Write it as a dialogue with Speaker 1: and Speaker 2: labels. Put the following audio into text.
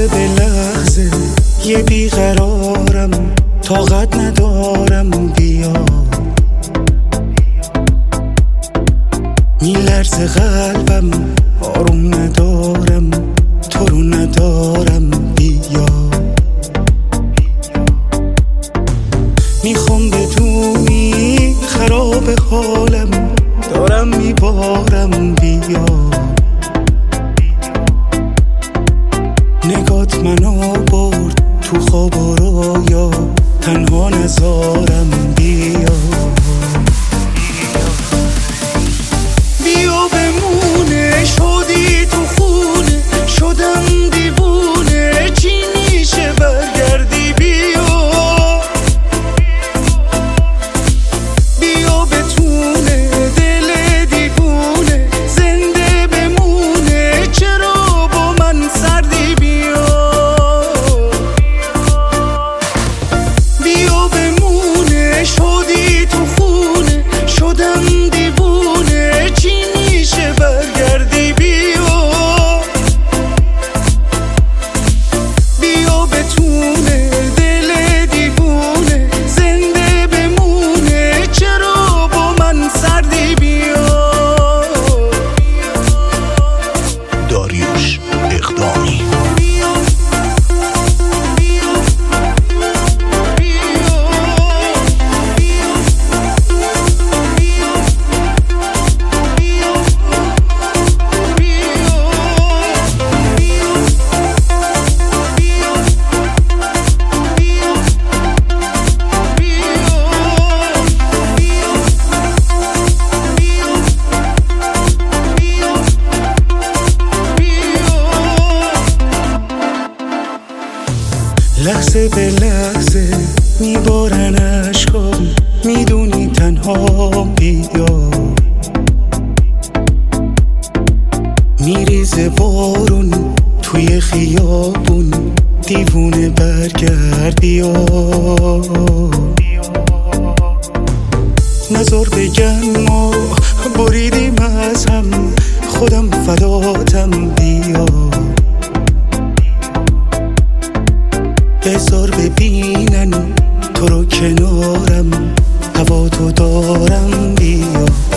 Speaker 1: لحظه به لحظه یه بیقرارم، طاقت ندارم بیا. میلرزه قلبم، آروم ندارم، تو رو ندارم بیا. میخوام بدونی خراب حالم، دارم میبارم بیا. نگات منو برد تو خواب و رویا، تنها نذارم بیا. بیا بمونه، شدی تو خونه، شدم دیوونه، چی میشه برگردی بیا. بیا بتونه دل دیوونه زنده بمونه، چرا با من سردی بیا. بیا بمونه، شدی تو خونه، شدم دیوونه، چی میشه برگردی بیا. بیا بتونه دل دیوونه زنده بمونه، چرا با من سردی بیا.
Speaker 2: داریوش اقدامی.
Speaker 1: لحظه به لحظه میبارن عشقام، میدونی تنها بیا. میریزه بارون توی خیابون، دیوونه برگرد بیا. نذار بگن ما بریدیم از هم، خودم فداتم بیا. بذار ببینن تو رو کنارم، هوا تو دارم بیا.